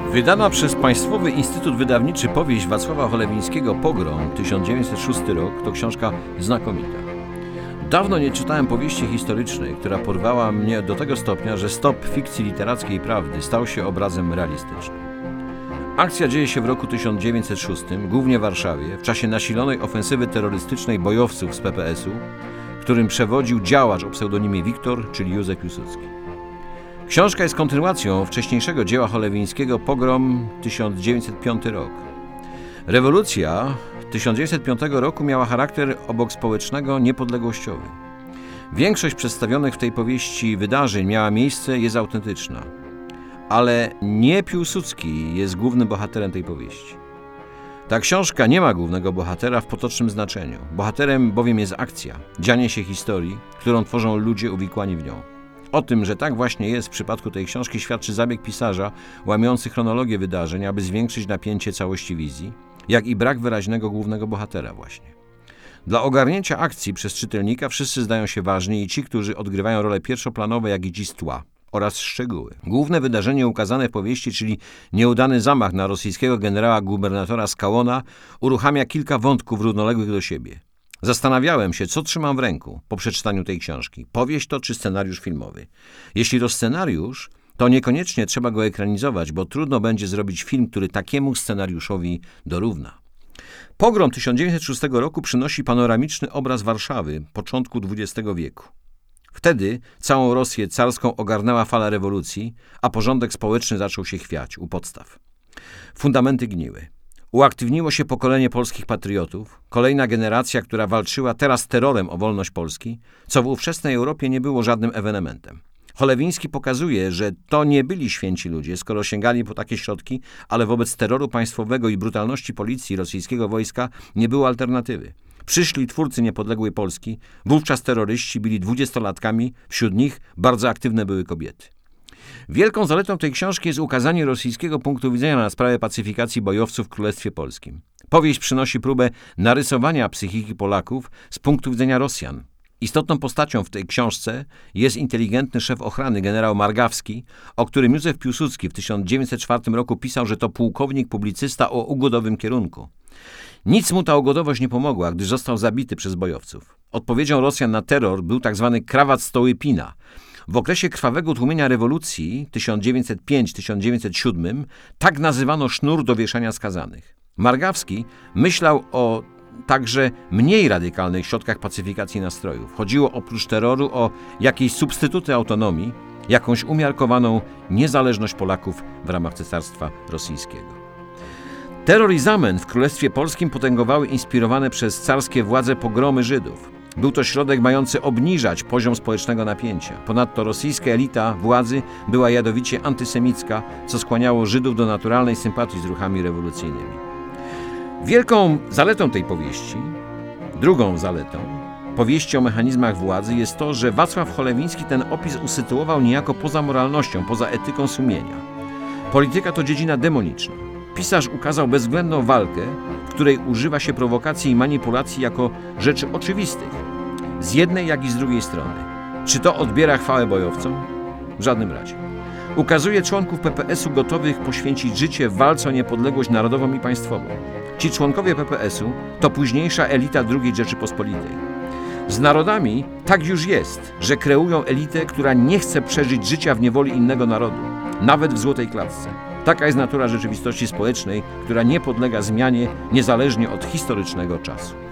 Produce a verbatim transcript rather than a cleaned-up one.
Wydana przez Państwowy Instytut Wydawniczy powieść Wacława Cholewińskiego „Pogrom” tysiąc dziewięćset szósty rok to książka znakomita. Dawno nie czytałem powieści historycznej, która porwała mnie do tego stopnia, że stop fikcji literackiej i prawdy stał się obrazem realistycznym. Akcja dzieje się w roku tysiąc dziewięćset szóstym, głównie w Warszawie, w czasie nasilonej ofensywy terrorystycznej bojowców z P P S u, którym przewodził działacz o pseudonimie Wiktor, czyli Józef Piłsudski. Książka jest kontynuacją wcześniejszego dzieła Cholewińskiego „Pogrom” tysiąc dziewięćset piąty rok. Rewolucja tysiąc dziewięćset piątego roku miała charakter obok społecznego niepodległościowy. Większość przedstawionych w tej powieści wydarzeń miała miejsce, jest autentyczna. Ale nie Piłsudski jest głównym bohaterem tej powieści. Ta książka nie ma głównego bohatera w potocznym znaczeniu. Bohaterem bowiem jest akcja, dzianie się historii, którą tworzą ludzie uwikłani w nią. O tym, że tak właśnie jest w przypadku tej książki, świadczy zabieg pisarza łamiący chronologię wydarzeń, aby zwiększyć napięcie całości wizji, jak i brak wyraźnego głównego bohatera właśnie. Dla ogarnięcia akcji przez czytelnika wszyscy zdają się ważni, i ci, którzy odgrywają role pierwszoplanowe, jak i ci z tła, oraz szczegóły. Główne wydarzenie ukazane w powieści, czyli nieudany zamach na rosyjskiego generała gubernatora Skałona, uruchamia kilka wątków równoległych do siebie. Zastanawiałem się, co trzymam w ręku po przeczytaniu tej książki. Powieść to czy scenariusz filmowy? Jeśli to scenariusz, to niekoniecznie trzeba go ekranizować, bo trudno będzie zrobić film, który takiemu scenariuszowi dorówna. Pogrom tysiąc dziewięćset szóstego roku przynosi panoramiczny obraz Warszawy początku dwudziestego wieku. Wtedy całą Rosję carską ogarnęła fala rewolucji, a porządek społeczny zaczął się chwiać u podstaw. Fundamenty gniły. Uaktywniło się pokolenie polskich patriotów, kolejna generacja, która walczyła teraz terrorem o wolność Polski, co w ówczesnej Europie nie było żadnym ewenementem. Cholewiński pokazuje, że to nie byli święci ludzie, skoro sięgali po takie środki, ale wobec terroru państwowego i brutalności policji rosyjskiego wojska nie było alternatywy. Przyszli twórcy niepodległej Polski, wówczas terroryści byli dwudziestolatkami, wśród nich bardzo aktywne były kobiety. Wielką zaletą tej książki jest ukazanie rosyjskiego punktu widzenia na sprawę pacyfikacji bojowców w Królestwie Polskim. Powieść przynosi próbę narysowania psychiki Polaków z punktu widzenia Rosjan. Istotną postacią w tej książce jest inteligentny szef ochrany generał Margawski, o którym Józef Piłsudski w tysiąc dziewięćset czwartym roku pisał, że to pułkownik publicysta o ugodowym kierunku. Nic mu ta ugodowość nie pomogła, gdyż został zabity przez bojowców. Odpowiedzią Rosjan na terror był tzw. krawat Stołypina. W okresie krwawego tłumienia rewolucji tysiąc dziewięćset piątego do tysiąc dziewięćset siódmego tak nazywano sznur do wieszania skazanych. Margawski myślał o także mniej radykalnych środkach pacyfikacji nastrojów. Chodziło oprócz terroru o jakieś substytuty autonomii, jakąś umiarkowaną niezależność Polaków w ramach Cesarstwa Rosyjskiego. Terror i zamęt w Królestwie Polskim potęgowały inspirowane przez carskie władze pogromy Żydów. Był to środek mający obniżać poziom społecznego napięcia. Ponadto rosyjska elita władzy była jadowicie antysemicka, co skłaniało Żydów do naturalnej sympatii z ruchami rewolucyjnymi. Wielką zaletą tej powieści, drugą zaletą, powieści o mechanizmach władzy jest to, że Wacław Cholewiński ten opis usytuował niejako poza moralnością, poza etyką sumienia. Polityka to dziedzina demoniczna. Pisarz ukazał bezwzględną walkę, w której używa się prowokacji i manipulacji jako rzeczy oczywistych, z jednej jak i z drugiej strony. Czy to odbiera chwałę bojowcom? W żadnym razie. Ukazuje członków P P S u gotowych poświęcić życie w walce o niepodległość narodową i państwową. Ci członkowie P P S u to późniejsza elita drugiej Rzeczypospolitej. Z narodami tak już jest, że kreują elitę, która nie chce przeżyć życia w niewoli innego narodu, nawet w złotej klatce. Taka jest natura rzeczywistości społecznej, która nie podlega zmianie niezależnie od historycznego czasu.